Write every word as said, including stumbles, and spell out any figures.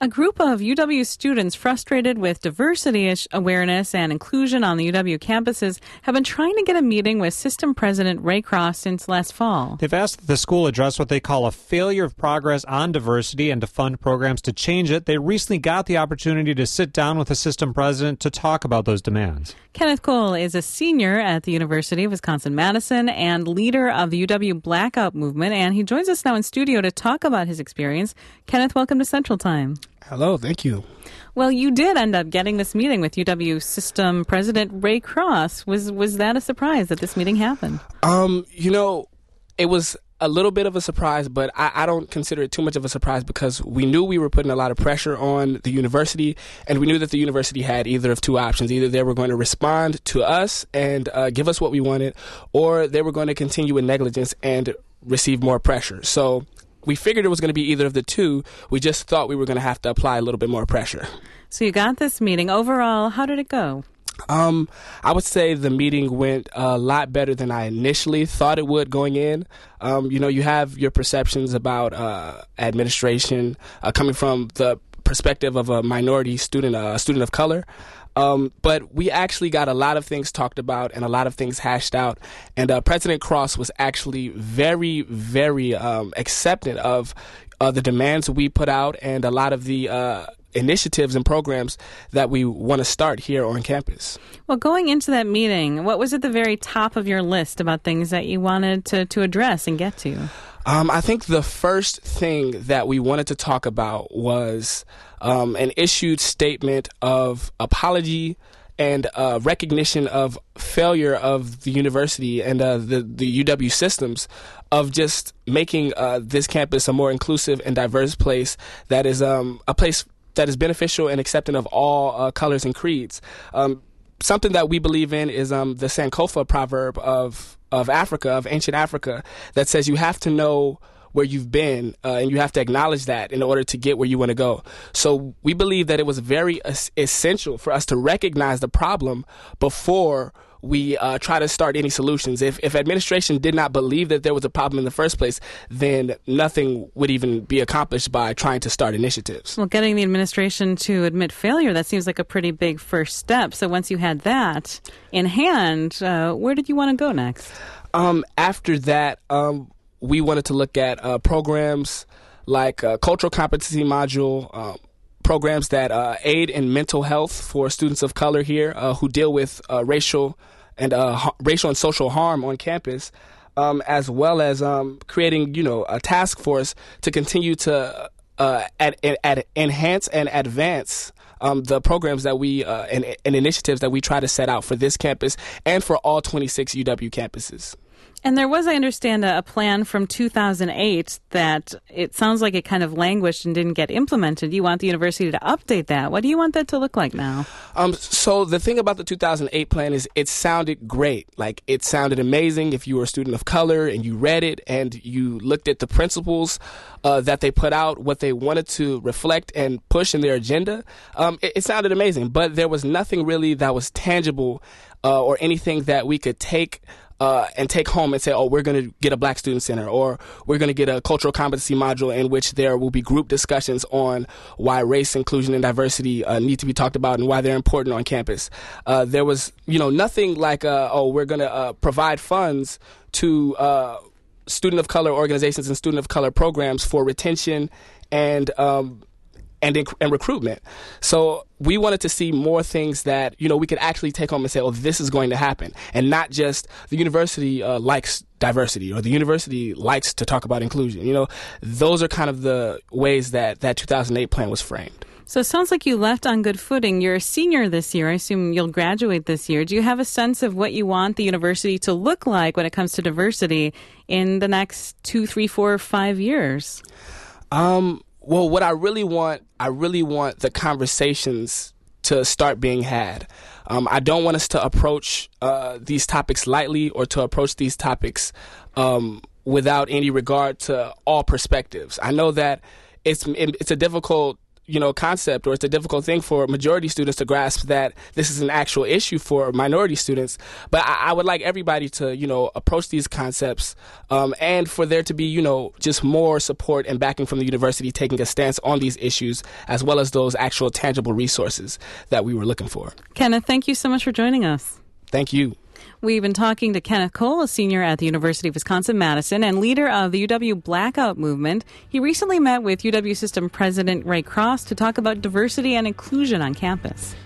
A group of U W students frustrated with diversity awareness and inclusion on the U W campuses have been trying to get a meeting with System President Ray Cross since last fall. They've asked that the school address what they call a failure of progress on diversity and to fund programs to change it. They recently got the opportunity to sit down with the system president to talk about those demands. Kenneth Cole is a senior at the University of Wisconsin-Madison and leader of the U W Blackout Movement, and he joins us now in studio to talk about his experience. Kenneth, welcome to Central Time. Hello, thank you. Well, you did end up getting this meeting with U W System President Ray Cross. Was was that a surprise that this meeting happened? Um, you know, it was a little bit of a surprise, but I, I don't consider it too much of a surprise because we knew we were putting a lot of pressure on the university, and we knew that the university had either of two options. Either they were going to respond to us and uh, give us what we wanted, or they were going to continue with negligence and receive more pressure. So we figured it was going to be either of the two. We just thought we were going to have to apply a little bit more pressure. So you got this meeting. Overall, how did it go? Um, I would say the meeting went a lot better than I initially thought it would going in. Um, you know, you have your perceptions about uh, administration uh, coming from the perspective of a minority student, uh, a student of color. Um, but we actually got a lot of things talked about and a lot of things hashed out. And uh, President Cross was actually very, very um, accepting of uh, the demands we put out and a lot of the uh, initiatives and programs that we want to start here on campus. Well, going into that meeting, what was at the very top of your list about things that you wanted to, to address and get to? Um, I think the first thing that we wanted to talk about was um, an issued statement of apology and uh, recognition of failure of the university and uh, the, the U W systems of just making uh, this campus a more inclusive and diverse place that is um, a place that is beneficial and accepting of all uh, colors and creeds. Um, something that we believe in is um, the Sankofa proverb of of Africa, of ancient Africa, that says you have to know where you've been uh, and you have to acknowledge that in order to get where you want to go. So we believe that it was very es- essential for us to recognize the problem before we uh, try to start any solutions. If, if administration did not believe that there was a problem in the first place, then nothing would even be accomplished by trying to start initiatives. Well, getting the administration to admit failure, that seems like a pretty big first step. So once you had that in hand, uh, where did you want to go next? Um, after that, um, we wanted to look at uh, programs like uh, cultural competency module, um, programs that uh, aid in mental health for students of color here uh, who deal with uh, racial and uh, ha- racial and social harm on campus, um, as well as um, creating, you know, a task force to continue to uh, ad- ad- enhance and advance um, the programs that we uh, and, and initiatives that we try to set out for this campus and for all twenty-six U W campuses. And there was, I understand, a, a plan from two thousand eight that it sounds like it kind of languished and didn't get implemented. You want the university to update that. What do you want that to look like now? Um, so the thing about the two thousand eight plan is it sounded great. Like, it sounded amazing if you were a student of color and you read it and you looked at the principles uh, that they put out, what they wanted to reflect and push in their agenda. Um, it, it sounded amazing, but there was nothing really that was tangible uh, or anything that we could take Uh, and take home and say, oh, we're going to get a Black Student Center, or we're going to get a cultural competency module in which there will be group discussions on why race, inclusion, and diversity uh, need to be talked about and why they're important on campus. Uh, there was, you know, nothing like, uh, oh, we're going to uh, provide funds to uh, student of color organizations and student of color programs for retention and um And, in, and recruitment. So we wanted to see more things that, you know, we could actually take home and say, oh, this is going to happen. And not just the university uh, likes diversity or the university likes to talk about inclusion. You know, those are kind of the ways that that two thousand eight plan was framed. So it sounds like you left on good footing. You're a senior this year. I assume you'll graduate this year. Do you have a sense of what you want the university to look like when it comes to diversity in the next two, three, four, five years? Um, Well, what I really want, I really want the conversations to start being had. Um, I don't want us to approach uh, these topics lightly or to approach these topics um, without any regard to all perspectives. I know that it's it's a difficult you know, concept, or it's a difficult thing for majority students to grasp that this is an actual issue for minority students. But I, I would like everybody to, you know, approach these concepts um, and for there to be, you know, just more support and backing from the university taking a stance on these issues, as well as those actual tangible resources that we were looking for. Kenneth, thank you so much for joining us. Thank you. We've been talking to Kenneth Cole, a senior at the University of Wisconsin-Madison and leader of the U W Blackout Movement. He recently met with U W System President Ray Cross to talk about diversity and inclusion on campus.